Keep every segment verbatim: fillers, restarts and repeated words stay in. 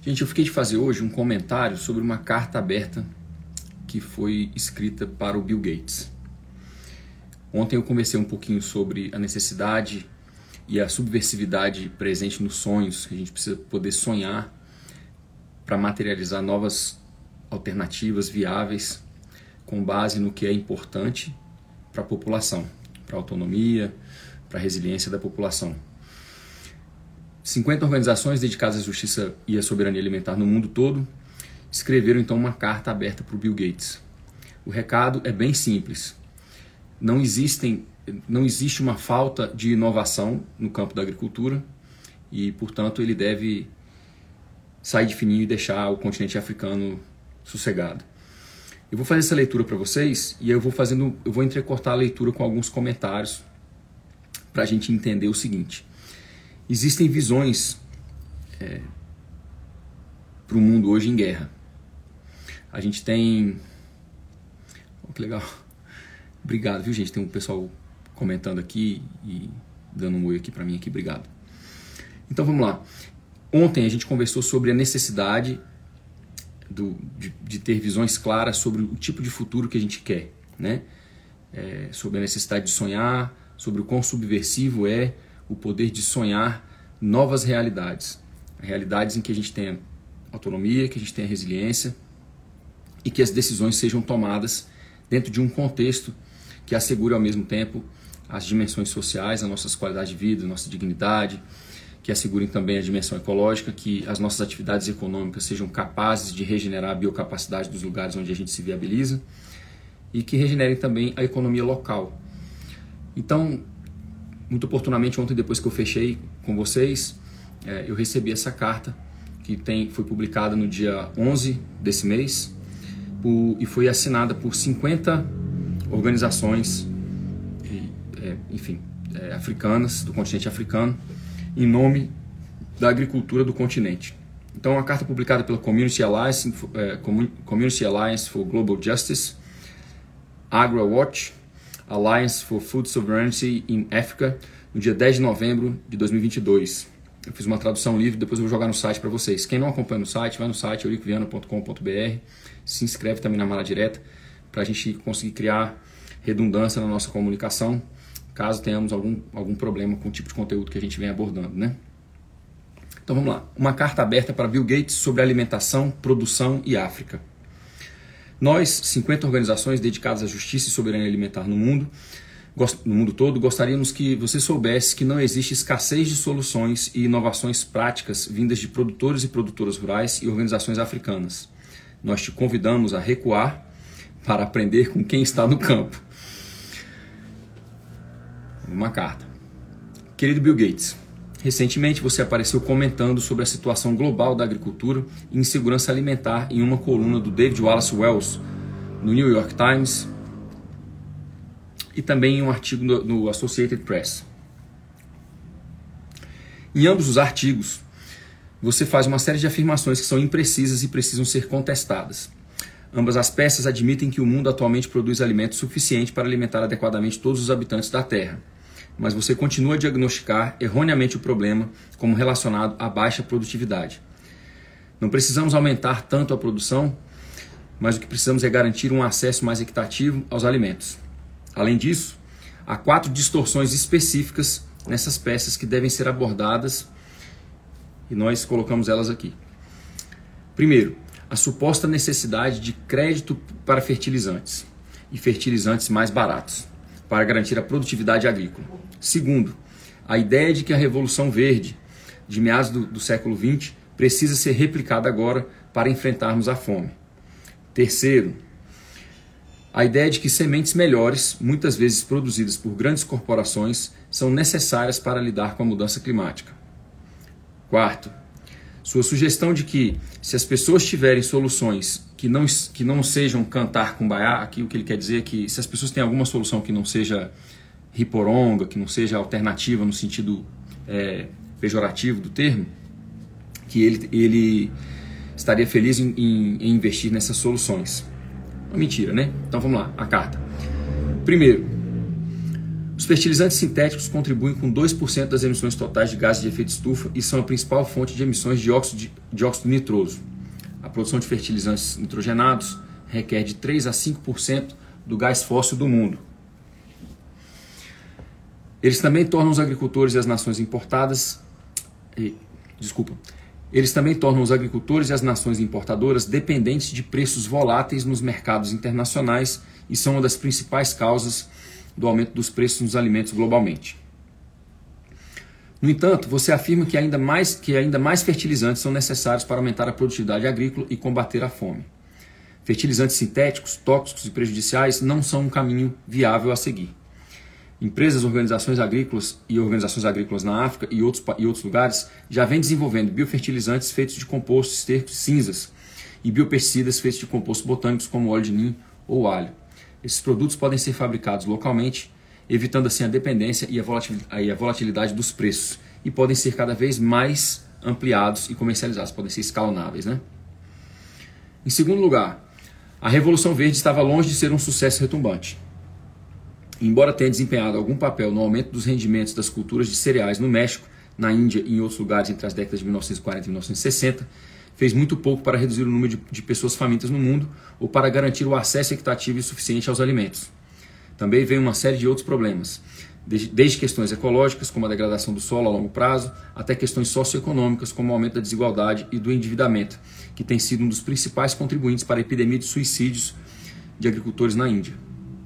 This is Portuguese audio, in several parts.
Gente, eu fiquei de fazer hoje um comentário sobre uma carta aberta que foi escrita para o Bill Gates. Ontem eu conversei um pouquinho sobre a necessidade e a subversividade presente nos sonhos, que a gente precisa poder sonhar para materializar novas alternativas viáveis com base no que é importante para a população, para a autonomia, para a resiliência da população. cinquenta organizações dedicadas à justiça e à soberania alimentar no mundo todo escreveram então uma carta aberta para o Bill Gates. O recado é bem simples. Não, existem, não existe uma falta de inovação no campo da agricultura e, portanto, ele deve sair de fininho e deixar o continente africano sossegado. Eu vou fazer essa leitura para vocês e eu vou, fazendo, eu vou entrecortar a leitura com alguns comentários para a gente entender o seguinte. Existem visões é, para o mundo hoje em guerra. A gente tem... Oh, que legal. Obrigado, viu, gente? Tem um pessoal comentando aqui e dando um oi aqui para mim aqui. Obrigado. Então, vamos lá. Ontem a gente conversou sobre a necessidade do, de, de ter visões claras sobre o tipo de futuro que a gente quer, né? É, sobre a necessidade de sonhar, sobre o quão subversivo é o poder de sonhar novas realidades. Realidades em que a gente tenha autonomia, que a gente tenha resiliência e que as decisões sejam tomadas dentro de um contexto que assegure ao mesmo tempo as dimensões sociais, as nossas qualidades de vida, a nossa dignidade, que assegurem também a dimensão ecológica, que as nossas atividades econômicas sejam capazes de regenerar a biocapacidade dos lugares onde a gente se viabiliza e que regenerem também a economia local. Então, muito oportunamente, ontem, depois que eu fechei com vocês, é, eu recebi essa carta, que tem, foi publicada no dia onze desse mês, por, e foi assinada por cinquenta organizações, e, é, enfim, é, africanas, do continente africano, em nome da agricultura do continente. Então, a carta publicada pela Community Alliance, é, Community Alliance for Global Justice, AgriWatch, Alliance for Food Sovereignty in Africa, no dia dez de novembro de dois mil e vinte e dois. Eu fiz uma tradução livre, depois eu vou jogar no site para vocês. Quem não acompanha no site, vai no site eurico viana ponto com ponto b r, se inscreve também na Mala Direta, para a gente conseguir criar redundância na nossa comunicação, caso tenhamos algum, algum problema com o tipo de conteúdo que a gente vem abordando, né? Então vamos lá. Uma carta aberta para Bill Gates sobre alimentação, produção e África. Nós, cinquenta organizações dedicadas à justiça e soberania alimentar no mundo, no mundo todo, gostaríamos que você soubesse que não existe escassez de soluções e inovações práticas vindas de produtores e produtoras rurais e organizações africanas. Nós te convidamos a recuar para aprender com quem está no campo. Uma carta. Querido Bill Gates, recentemente você apareceu comentando sobre a situação global da agricultura e insegurança alimentar em uma coluna do David Wallace Wells no New York Times e também em um artigo no, no Associated Press. Em ambos os artigos, você faz uma série de afirmações que são imprecisas e precisam ser contestadas. Ambas as peças admitem que o mundo atualmente produz alimento suficiente para alimentar adequadamente todos os habitantes da Terra. Mas você continua a diagnosticar erroneamente o problema como relacionado à baixa produtividade. Não precisamos aumentar tanto a produção, mas o que precisamos é garantir um acesso mais equitativo aos alimentos. Além disso, há quatro distorções específicas nessas peças que devem ser abordadas e nós colocamos elas aqui. Primeiro, a suposta necessidade de crédito para fertilizantes e fertilizantes mais baratos para garantir a produtividade agrícola. Segundo, a ideia de que a Revolução Verde de meados do, do século vinte precisa ser replicada agora para enfrentarmos a fome. Terceiro, a ideia de que sementes melhores, muitas vezes produzidas por grandes corporações, são necessárias para lidar com a mudança climática. Quarto, sua sugestão de que, se as pessoas tiverem soluções que não, que não sejam cantar kumbaya, aqui o que ele quer dizer é que se as pessoas têm alguma solução que não seja riporonga, que não seja alternativa no sentido é, pejorativo do termo, que ele, ele estaria feliz em, em, em investir nessas soluções. Mentira, né? Então vamos lá, a carta. Primeiro, Os fertilizantes sintéticos contribuem com dois por cento das emissões totais de gases de efeito estufa e são a principal fonte de emissões de dióxido, de, dióxido nitroso. A produção de fertilizantes nitrogenados requer de três a cinco por cento do gás fóssil do mundo. Eles também tornam os agricultores e as nações importadas... E, desculpa. Eles também tornam os agricultores e as nações importadoras dependentes de preços voláteis nos mercados internacionais e são uma das principais causas do aumento dos preços nos alimentos globalmente. No entanto, você afirma que ainda mais, que ainda mais fertilizantes são necessários para aumentar a produtividade agrícola e combater a fome. Fertilizantes sintéticos, tóxicos e prejudiciais não são um caminho viável a seguir. Empresas, organizações agrícolas e organizações agrícolas na África e outros, e outros lugares já vêm desenvolvendo biofertilizantes feitos de compostos estercos cinzas e biopesticidas feitos de compostos botânicos como óleo de ninho ou alho. Esses produtos podem ser fabricados localmente, evitando assim a dependência e a volatilidade dos preços, e podem ser cada vez mais ampliados e comercializados, podem ser escalonáveis, né? Em segundo lugar, a Revolução Verde estava longe de ser um sucesso retumbante. Embora tenha desempenhado algum papel no aumento dos rendimentos das culturas de cereais no México, na Índia e em outros lugares entre as décadas de mil novecentos e quarenta e mil novecentos e sessenta, fez muito pouco para reduzir o número de, de pessoas famintas no mundo ou para garantir o acesso equitativo e suficiente aos alimentos. Também veio uma série de outros problemas, desde, desde questões ecológicas, como a degradação do solo a longo prazo, até questões socioeconômicas, como o aumento da desigualdade e do endividamento, que tem sido um dos principais contribuintes para a epidemia de suicídios de agricultores na Índia.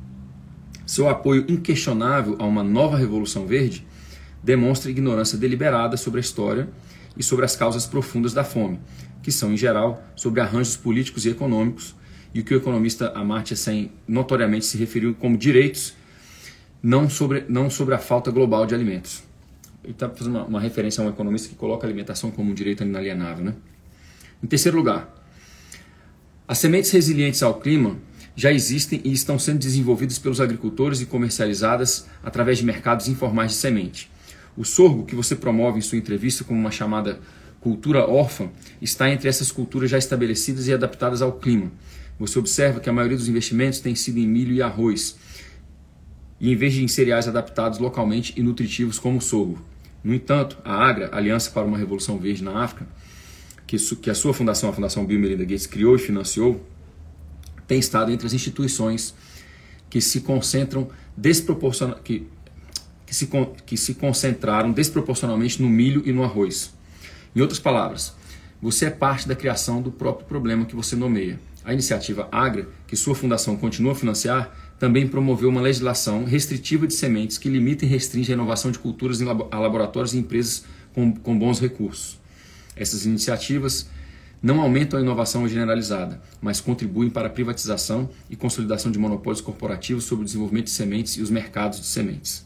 Seu apoio inquestionável a uma nova Revolução Verde demonstra ignorância deliberada sobre a história e sobre as causas profundas da fome, que são, em geral, sobre arranjos políticos e econômicos, e o que o economista Amartya Sen notoriamente se referiu como direitos, não sobre, não sobre a falta global de alimentos. Ele está fazendo uma, uma referência a um economista que coloca a alimentação como um direito inalienável, né? Em terceiro lugar, as sementes resilientes ao clima já existem e estão sendo desenvolvidas pelos agricultores e comercializadas através de mercados informais de semente. O sorgo, que você promove em sua entrevista como uma chamada cultura órfã, está entre essas culturas já estabelecidas e adaptadas ao clima. Você observa que a maioria dos investimentos tem sido em milho e arroz, e em vez de em cereais adaptados localmente e nutritivos como o sorgo. No entanto, a AGRA, Aliança para uma Revolução Verde na África, que, que a sua fundação, a Fundação Bill e Melinda Gates, criou e financiou, tem estado entre as instituições que se concentram desproporcion... que, que, se, que se concentraram desproporcionalmente no milho e no arroz. Em outras palavras, você é parte da criação do próprio problema que você nomeia. A iniciativa AGRA, que sua fundação continua a financiar, também promoveu uma legislação restritiva de sementes que limita e restringe a inovação de culturas em labo a laboratórios e empresas com, com bons recursos. Essas iniciativas não aumentam a inovação generalizada, mas contribuem para a privatização e consolidação de monopólios corporativos sobre o desenvolvimento de sementes e os mercados de sementes.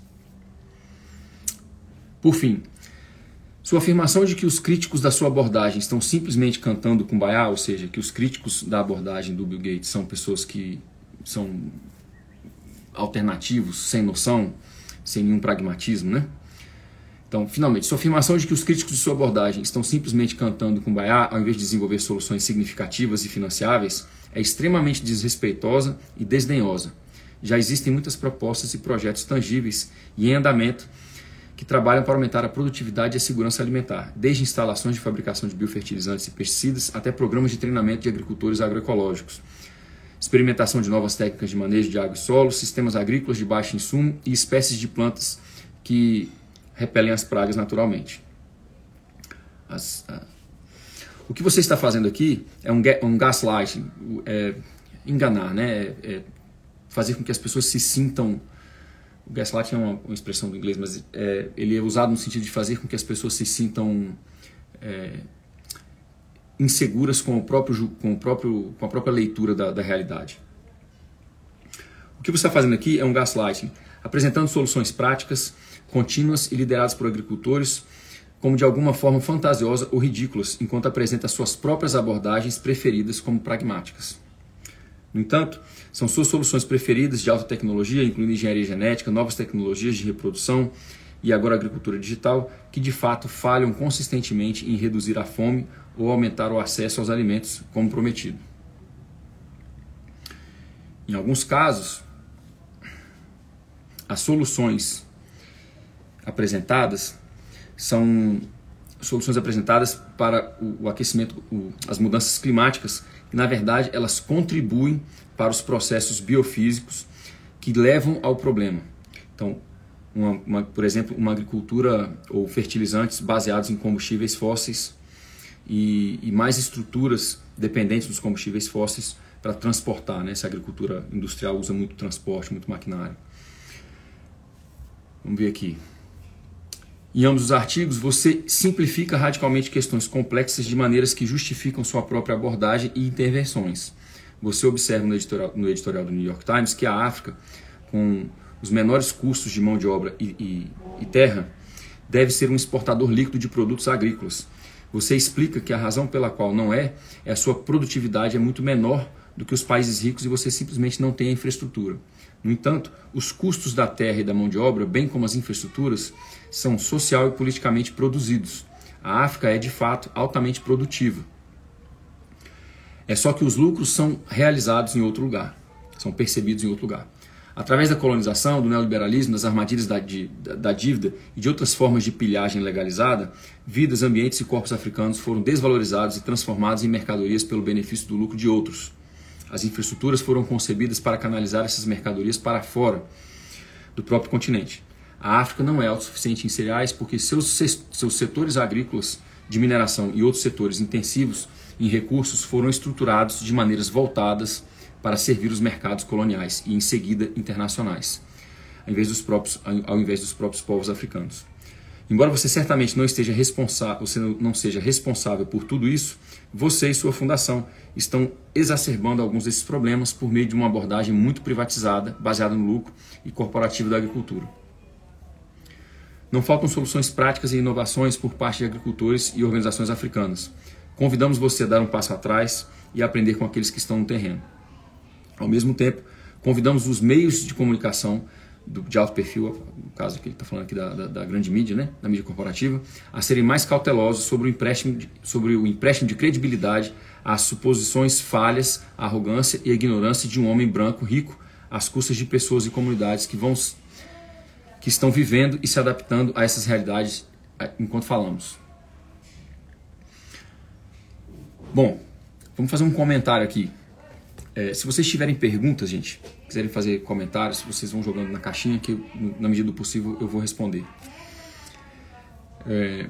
Por fim, sua afirmação de que os críticos da sua abordagem estão simplesmente cantando kumbaya, ou seja, que os críticos da abordagem do Bill Gates são pessoas que são alternativos, sem noção, sem nenhum pragmatismo, né? Então, finalmente, sua afirmação de que os críticos de sua abordagem estão simplesmente cantando kumbaya ao invés de desenvolver soluções significativas e financiáveis é extremamente desrespeitosa e desdenhosa. Já existem muitas propostas e projetos tangíveis e em andamento que trabalham para aumentar a produtividade e a segurança alimentar, desde instalações de fabricação de biofertilizantes e pesticidas até programas de treinamento de agricultores agroecológicos, experimentação de novas técnicas de manejo de água e solo, sistemas agrícolas de baixo insumo e espécies de plantas que repelem as pragas naturalmente. As, uh, o que você está fazendo aqui é um, um gaslighting, é enganar, né? é, é fazer com que as pessoas se sintam... O gaslighting é uma, uma expressão do inglês, mas é, ele é usado no sentido de fazer com que as pessoas se sintam é, inseguras com, o próprio, com, o próprio, com a própria leitura da, da realidade. O que você está fazendo aqui é um gaslighting, apresentando soluções práticas, contínuas e lideradas por agricultores, como de alguma forma fantasiosa ou ridículas, enquanto apresenta suas próprias abordagens preferidas como pragmáticas. No entanto, são suas soluções preferidas de alta tecnologia, incluindo engenharia genética, novas tecnologias de reprodução e agora agricultura digital, que de fato falham consistentemente em reduzir a fome ou aumentar o acesso aos alimentos como prometido. Em alguns casos, as soluções apresentadas são soluções apresentadas para o, o aquecimento, o, as mudanças climáticas, que na verdade elas contribuem para os processos biofísicos que levam ao problema. Então, uma, uma, por exemplo, uma agricultura ou fertilizantes baseados em combustíveis fósseis e, e mais estruturas dependentes dos combustíveis fósseis para transportar, né? Essa agricultura industrial usa muito transporte, muito maquinário. Vamos ver aqui. Em ambos os artigos, você simplifica radicalmente questões complexas de maneiras que justificam sua própria abordagem e intervenções. Você observa no editorial, no editorial do New York Times que a África, com os menores custos de mão de obra e, e, e terra, deve ser um exportador líquido de produtos agrícolas. Você explica que a razão pela qual não é, é a sua produtividade é muito menor do que os países ricos e você simplesmente não tem a infraestrutura. No entanto, os custos da terra e da mão de obra, bem como as infraestruturas, são social e politicamente produzidos. A África é, de fato, altamente produtiva. É só que os lucros são realizados em outro lugar, são percebidos em outro lugar. Através da colonização, do neoliberalismo, das armadilhas da, da, da dívida e de outras formas de pilhagem legalizada, vidas, ambientes e corpos africanos foram desvalorizados e transformados em mercadorias pelo benefício do lucro de outros. As infraestruturas foram concebidas para canalizar essas mercadorias para fora do próprio continente. A África não é autossuficiente em cereais porque seus, seus setores agrícolas de mineração e outros setores intensivos em recursos foram estruturados de maneiras voltadas para servir os mercados coloniais e, em seguida, internacionais, ao invés dos próprios, ao invés dos próprios povos africanos. Embora você certamente não esteja responsável, você não seja responsável por tudo isso, você e sua fundação estão exacerbando alguns desses problemas por meio de uma abordagem muito privatizada, baseada no lucro e corporativo da agricultura. Não faltam soluções práticas e inovações por parte de agricultores e organizações africanas. Convidamos você a dar um passo atrás e aprender com aqueles que estão no terreno. Ao mesmo tempo, convidamos os meios de comunicação do, de alto perfil, no caso que ele está falando aqui da, da, da grande mídia, né, da mídia corporativa, a serem mais cautelosos sobre o empréstimo de, sobre o empréstimo de credibilidade às suposições falhas, à arrogância e à ignorância de um homem branco rico às custas de pessoas e comunidades que, vão, que estão vivendo e se adaptando a essas realidades enquanto falamos. Bom, vamos fazer um comentário aqui. É, se vocês tiverem perguntas, gente, quiserem fazer comentários, vocês vão jogando na caixinha que, eu, na medida do possível, eu vou responder. É,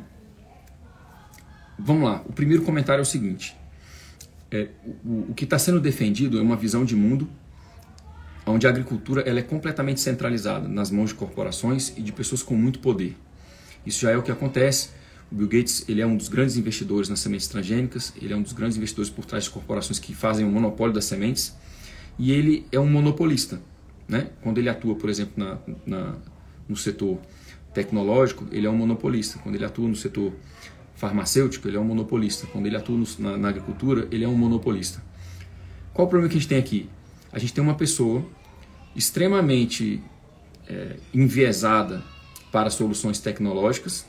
vamos lá. O primeiro comentário é o seguinte. É, o, o que está sendo defendido é uma visão de mundo onde a agricultura ela é completamente centralizada nas mãos de corporações e de pessoas com muito poder. Isso já é o que acontece. O Bill Gates ele é um dos grandes investidores nas sementes transgênicas, ele é um dos grandes investidores por trás de corporações que fazem o monopólio das sementes e ele é um monopolista, né? Quando ele atua, por exemplo, na, na, no setor tecnológico, ele é um monopolista. Quando ele atua no setor farmacêutico, ele é um monopolista. Quando ele atua no, na, na agricultura, ele é um monopolista. Qual o problema que a gente tem aqui? A gente tem uma pessoa extremamente é, enviesada para soluções tecnológicas,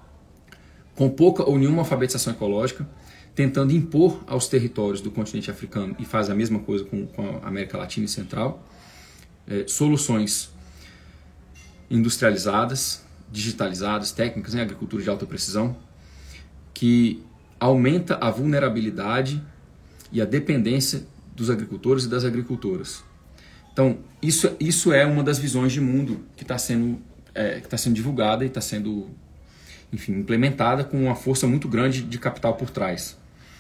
com pouca ou nenhuma alfabetização ecológica, tentando impor aos territórios do continente africano, e faz a mesma coisa com, com a América Latina e Central, é, soluções industrializadas, digitalizadas, técnicas em agricultura de alta precisão, que aumenta a vulnerabilidade e a dependência dos agricultores e das agricultoras. Então, isso, isso é uma das visões de mundo que está sendo, é, que está sendo divulgada e está sendo... enfim, implementada com uma força muito grande de capital por trás.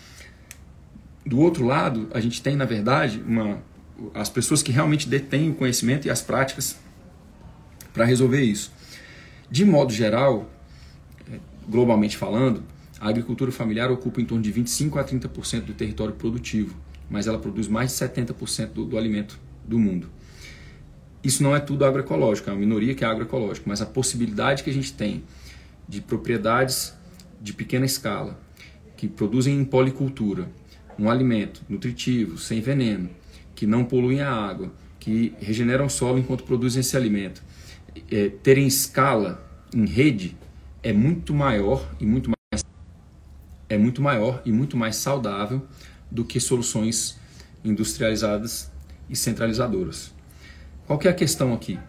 Do outro lado, a gente tem, na verdade, uma, as pessoas que realmente detêm o conhecimento e as práticas para resolver isso. De modo geral, globalmente falando, a agricultura familiar ocupa em torno de vinte e cinco a trinta por cento do território produtivo, mas ela produz mais de setenta por cento do, do alimento do mundo. Isso não é tudo agroecológico, é uma minoria que é agroecológico, mas a possibilidade que a gente tem de propriedades de pequena escala, que produzem em policultura um alimento nutritivo, sem veneno, que não poluem a água, que regeneram o solo enquanto produzem esse alimento, é, terem escala em rede é muito maior e muito mais é muito maior e muito mais saudável do que soluções industrializadas e centralizadoras. Qual que é a questão aqui?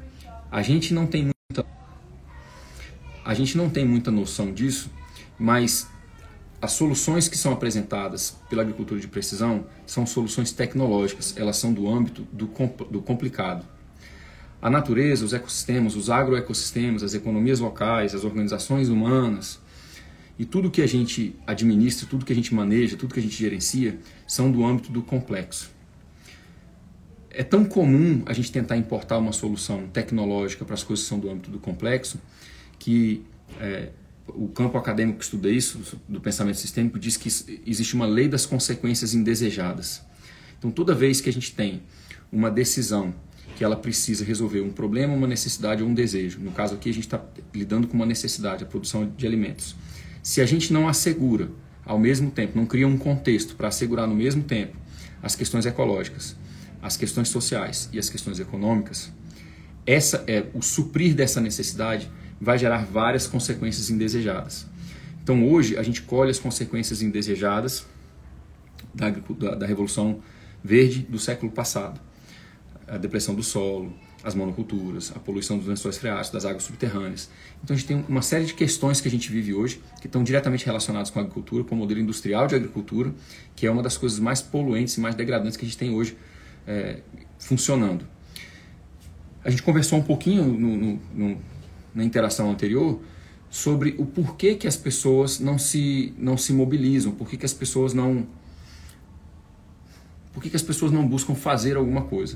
A gente não tem muita, a gente não tem muita noção disso, mas as soluções que são apresentadas pela agricultura de precisão são soluções tecnológicas, elas são do âmbito do, do complicado. A natureza, os ecossistemas, os agroecossistemas, as economias locais, as organizações humanas e tudo que a gente administra, tudo que a gente maneja, tudo que a gente gerencia são do âmbito do complexo. É tão comum a gente tentar importar uma solução tecnológica para as coisas que são do âmbito do complexo que é, o campo acadêmico que estuda isso, do pensamento sistêmico, diz que existe uma lei das consequências indesejadas. Então, toda vez que a gente tem uma decisão que ela precisa resolver um problema, uma necessidade ou um desejo, no caso aqui a gente está lidando com uma necessidade, a produção de alimentos. Se a gente não assegura ao mesmo tempo, não cria um contexto para assegurar no mesmo tempo as questões ecológicas, as questões sociais e as questões econômicas, essa é o suprir dessa necessidade vai gerar várias consequências indesejadas. Então hoje a gente colhe as consequências indesejadas da, da, da Revolução Verde do século passado. A depressão do solo, as monoculturas, a poluição dos lençóis freáticos, das águas subterrâneas. Então a gente tem uma série de questões que a gente vive hoje que estão diretamente relacionadas com a agricultura, com o modelo industrial de agricultura, que é uma das coisas mais poluentes e mais degradantes que a gente tem hoje é, funcionando. A gente conversou um pouquinho no, no, no na interação anterior, sobre o porquê que as pessoas não se, não se mobilizam, porquê que as pessoas não, porquê que as pessoas não buscam fazer alguma coisa.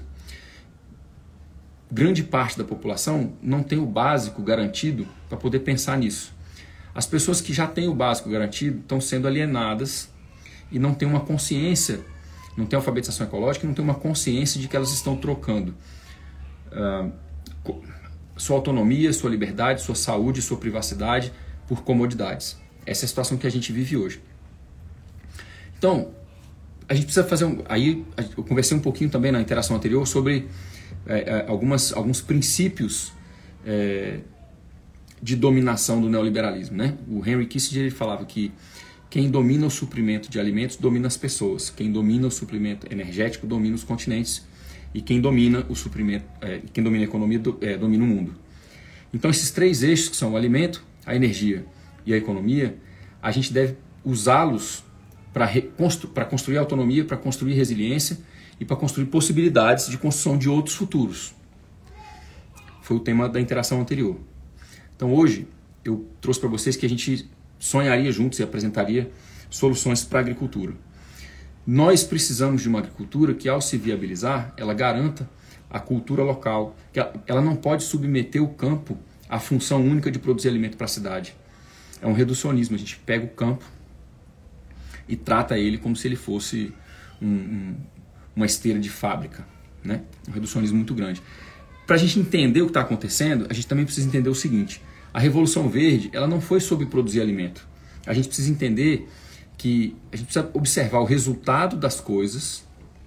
Grande parte da população não tem o básico garantido para poder pensar nisso. As pessoas que já têm o básico garantido estão sendo alienadas e não têm uma consciência, não têm alfabetização ecológica, não têm uma consciência de que elas estão trocando uh, sua autonomia, sua liberdade, sua saúde, sua privacidade por comodidades. Essa é a situação que a gente vive hoje. Então, a gente precisa fazer um... Aí eu conversei um pouquinho também na interação anterior sobre é, algumas, alguns princípios é, de dominação do neoliberalismo, né? O Henry Kissinger ele falava que quem domina o suprimento de alimentos domina as pessoas, quem domina o suprimento energético domina os continentes, e quem domina o suprimento, é, quem domina a economia do, é, domina o mundo. Então esses três eixos que são o alimento, a energia e a economia, a gente deve usá-los para reconstru- para construir autonomia, para construir resiliência e para construir possibilidades de construção de outros futuros. Foi o tema da interação anterior. Então hoje eu trouxe para vocês que a gente sonharia juntos e apresentaria soluções para a agricultura. Nós precisamos de uma agricultura que, ao se viabilizar, ela garanta a cultura local, que ela não pode submeter o campo à função única de produzir alimento para a cidade. É um reducionismo, a gente pega o campo e trata ele como se ele fosse um, um, uma esteira de fábrica, né? Um reducionismo muito grande. Para a gente entender o que está acontecendo, a gente também precisa entender o seguinte: a Revolução Verde ela não foi sobre produzir alimento. A gente precisa entender que a gente precisa observar o resultado das coisas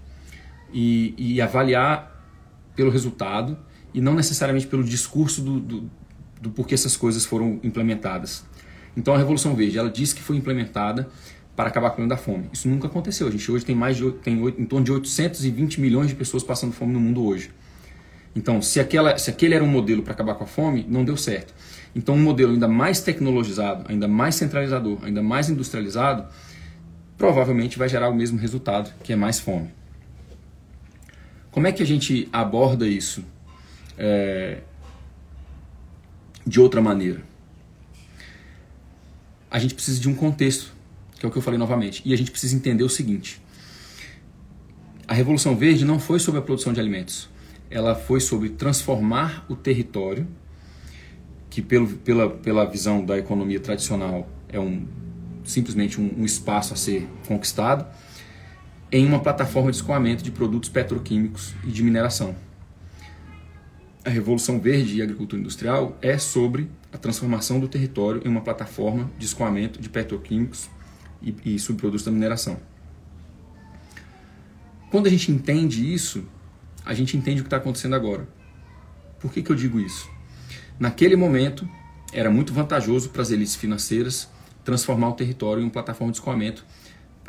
e, e avaliar pelo resultado e não necessariamente pelo discurso do, do, do porquê essas coisas foram implementadas. Então a Revolução Verde, ela diz que foi implementada para acabar com o problema da fome. Isso nunca aconteceu. A gente hoje tem mais de tem em torno de oitocentos e vinte milhões de pessoas passando fome no mundo hoje. Então, se, aquela, se aquele era um modelo para acabar com a fome, não deu certo. Então, um modelo ainda mais tecnologizado, ainda mais centralizador, ainda mais industrializado, provavelmente vai gerar o mesmo resultado, que é mais fome. Como é que a gente aborda isso é, de outra maneira? A gente precisa de um contexto, que é o que eu falei novamente, e a gente precisa entender o seguinte: a Revolução Verde não foi sobre a produção de alimentos, ela foi sobre transformar o território, que pelo, pela, pela visão da economia tradicional é um, simplesmente um, um espaço a ser conquistado, em uma plataforma de escoamento de produtos petroquímicos e de mineração. A Revolução Verde e a agricultura industrial é sobre a transformação do território em uma plataforma de escoamento de petroquímicos e, e subprodutos da mineração. Quando a gente entende isso, a gente entende o que está acontecendo agora. Por que que eu digo isso? Naquele momento, era muito vantajoso para as elites financeiras transformar o território em uma plataforma de escoamento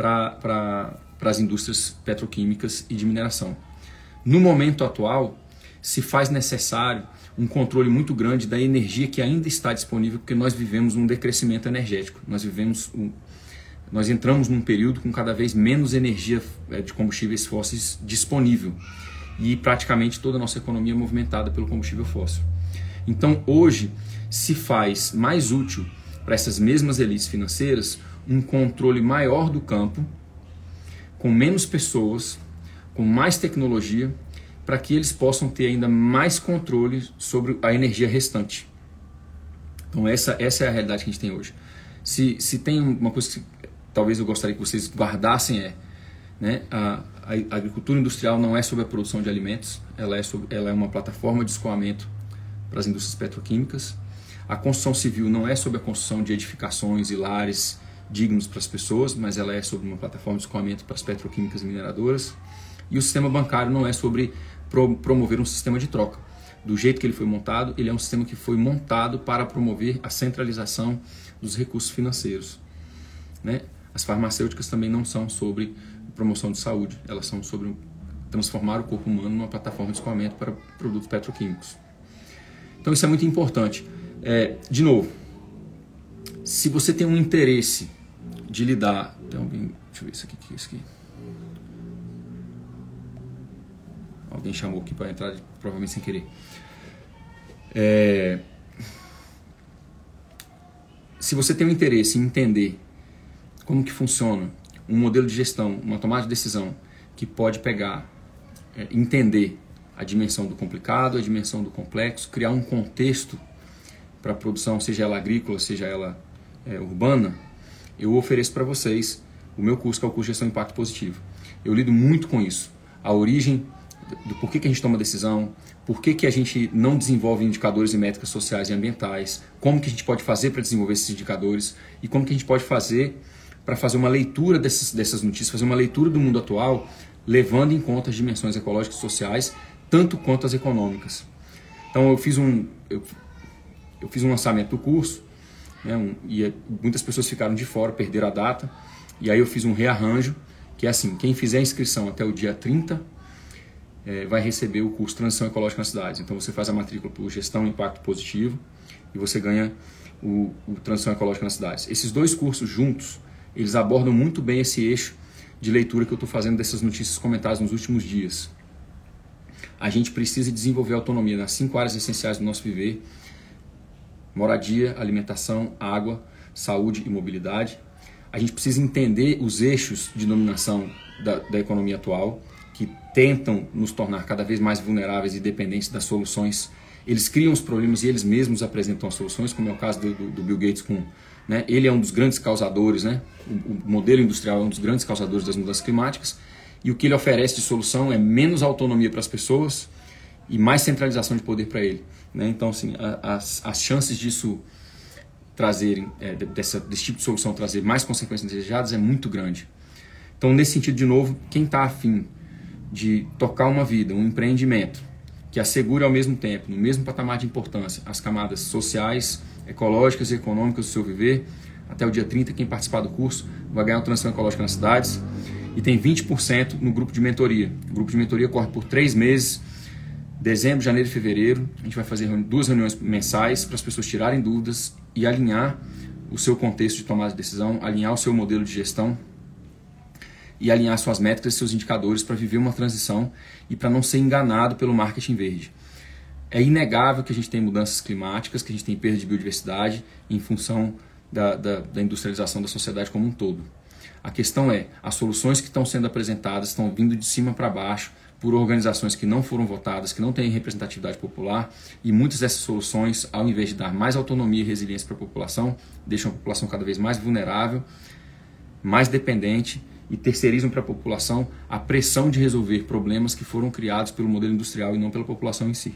para as indústrias petroquímicas e de mineração. No momento atual, se faz necessário um controle muito grande da energia que ainda está disponível, porque nós vivemos um decrescimento energético. Nós vivemos um, nós entramos num período com cada vez menos energia de combustíveis fósseis disponível e praticamente toda a nossa economia é movimentada pelo combustível fóssil. Então hoje se faz mais útil para essas mesmas elites financeiras um controle maior do campo, com menos pessoas, com mais tecnologia, para que eles possam ter ainda mais controle sobre a energia restante. Então essa, essa é a realidade que a gente tem hoje. Se, se tem uma coisa que talvez eu gostaria que vocês guardassem é, né, a, a agricultura industrial não é sobre a produção de alimentos, ela é, sobre, ela é uma plataforma de escoamento para as indústrias petroquímicas. A construção civil não é sobre a construção de edificações e lares dignos para as pessoas, mas ela é sobre uma plataforma de escoamento para as petroquímicas e mineradoras. E o sistema bancário não é sobre pro, promover um sistema de troca. Do jeito que ele foi montado, ele é um sistema que foi montado para promover a centralização dos recursos financeiros, né? As farmacêuticas também não são sobre promoção de saúde, elas são sobre transformar o corpo humano numa plataforma de escoamento para produtos petroquímicos. Então isso é muito importante. É, de novo, se você tem um interesse de lidar... Tem alguém, deixa eu ver isso aqui, que é isso aqui. Alguém chamou aqui para entrar, provavelmente sem querer. É, se você tem um interesse em entender como que funciona um modelo de gestão, uma tomada de decisão que pode pegar, é, entender a dimensão do complicado, a dimensão do complexo, criar um contexto para a produção, seja ela agrícola, seja ela é, urbana, eu ofereço para vocês o meu curso, que é o curso de Gestão de Impacto Positivo. Eu lido muito com isso, a origem do porquê que a gente toma decisão, por que que a gente não desenvolve indicadores e métricas sociais e ambientais, como que a gente pode fazer para desenvolver esses indicadores e como que a gente pode fazer para fazer uma leitura dessas, dessas notícias, fazer uma leitura do mundo atual, levando em conta as dimensões ecológicas e sociais, tanto quanto as econômicas. Então eu fiz um, eu, eu fiz um lançamento do curso, né, um, e muitas pessoas ficaram de fora, perderam a data, e aí eu fiz um rearranjo, que é assim, quem fizer a inscrição até o dia trinta, é, vai receber o curso Transição Ecológica nas Cidades. Então você faz a matrícula por Gestão e Impacto Positivo e você ganha o, o Transição Ecológica nas Cidades. Esses dois cursos juntos, eles abordam muito bem esse eixo de leitura que eu estou fazendo dessas notícias comentadas nos últimos dias. A gente precisa desenvolver autonomia nas cinco áreas essenciais do nosso viver: moradia, alimentação, água, saúde e mobilidade. A gente precisa entender os eixos de dominação da, da economia atual, que tentam nos tornar cada vez mais vulneráveis e dependentes das soluções. Eles criam os problemas e eles mesmos apresentam as soluções, como é o caso do, do, do Bill Gates com... Né? Ele é um dos grandes causadores, né? o, o modelo industrial é um dos grandes causadores das mudanças climáticas, e o que ele oferece de solução é menos autonomia para as pessoas e mais centralização de poder para ele. Né? Então, assim, a, as, as chances disso trazerem, é, dessa, desse tipo de solução trazer mais consequências desejadas é muito grande. Então, nesse sentido, de novo, quem está afim de tocar uma vida, um empreendimento, que assegure ao mesmo tempo, no mesmo patamar de importância, as camadas sociais, ecológicas e econômicas do seu viver, até o dia trinta, quem participar do curso vai ganhar uma transição ecológica nas cidades, e tem vinte por cento no grupo de mentoria. O grupo de mentoria corre por três meses, dezembro, janeiro e fevereiro. A gente vai fazer duas reuniões mensais para as pessoas tirarem dúvidas e alinhar o seu contexto de tomada de decisão, alinhar o seu modelo de gestão e alinhar suas métricas e seus indicadores para viver uma transição e para não ser enganado pelo marketing verde. É inegável que a gente tem mudanças climáticas, que a gente tem perda de biodiversidade em função da, da, da industrialização da sociedade como um todo. A questão é, as soluções que estão sendo apresentadas estão vindo de cima para baixo por organizações que não foram votadas, que não têm representatividade popular, e muitas dessas soluções, ao invés de dar mais autonomia e resiliência para a população, deixam a população cada vez mais vulnerável, mais dependente, e terceirizam para a população a pressão de resolver problemas que foram criados pelo modelo industrial e não pela população em si.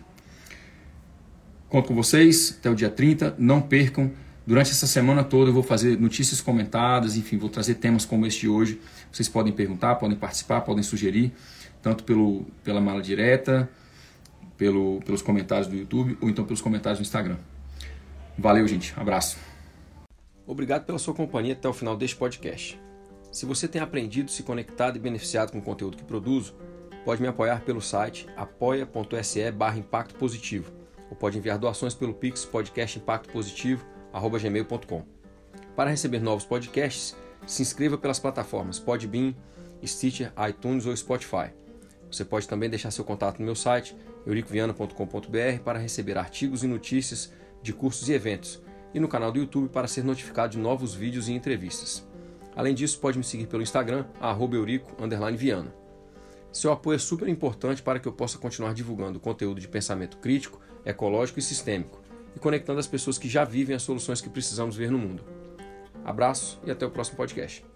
Conto com vocês até o dia trinta, não percam. Durante essa semana toda eu vou fazer notícias comentadas, enfim, vou trazer temas como este de hoje. Vocês podem perguntar, podem participar, podem sugerir, tanto pelo, pela mala direta, pelo, pelos comentários do YouTube ou então pelos comentários do Instagram. Valeu, gente. Abraço. Obrigado pela sua companhia até o final deste podcast. Se você tem aprendido, se conectado e beneficiado com o conteúdo que produzo, pode me apoiar pelo site apoia.se barra impacto positivo ou pode enviar doações pelo Pix podcastimpactopositivo arroba gmail ponto com. Para receber novos podcasts, se inscreva pelas plataformas Podbean, Stitcher, iTunes ou Spotify. Você pode também deixar seu contato no meu site eurico viana ponto com ponto b r para receber artigos e notícias de cursos e eventos e no canal do YouTube para ser notificado de novos vídeos e entrevistas. Além disso, pode me seguir pelo Instagram, arroba eurico underline viana. Seu apoio é super importante para que eu possa continuar divulgando conteúdo de pensamento crítico, ecológico e sistêmico e conectando as pessoas que já vivem as soluções que precisamos ver no mundo. Abraço e até o próximo podcast.